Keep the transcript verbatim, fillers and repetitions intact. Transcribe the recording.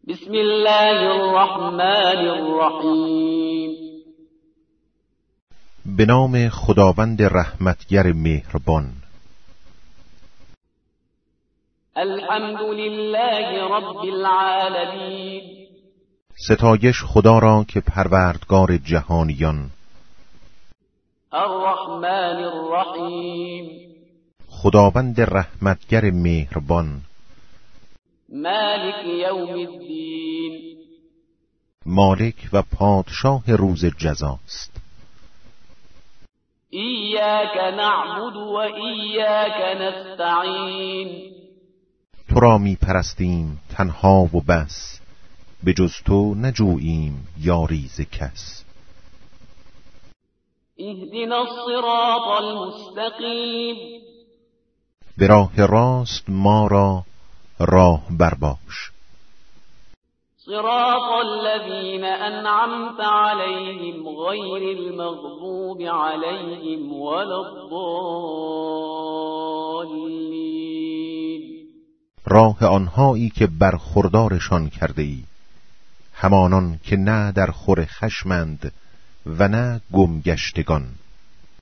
بسم الله الرحمن الرحیم. به نام خداوند رحمتگر مهربان. الحمد لله رب العالمین. ستایش خدا را که پروردگار جهانیان. الرحمن الرحیم. خداوند رحمتگر مهربان. مالک یوم الدین. مالک و پادشاه روز جزاست. ایاک نعبد و ایاک نستعین. تو را می پرستیم تنها و بس، به جز تو نجوییم یاری ز کس. اهدنا الصراط المستقیم. به راه راست ما را راه برباش. صراط الذین انعمت علیهم غیر المغضوب علیهم ولا الضالین. راه آنهایی که برخوردارشان کرده ای، همانان که نه در خور خشمند و نه گمگشتگان.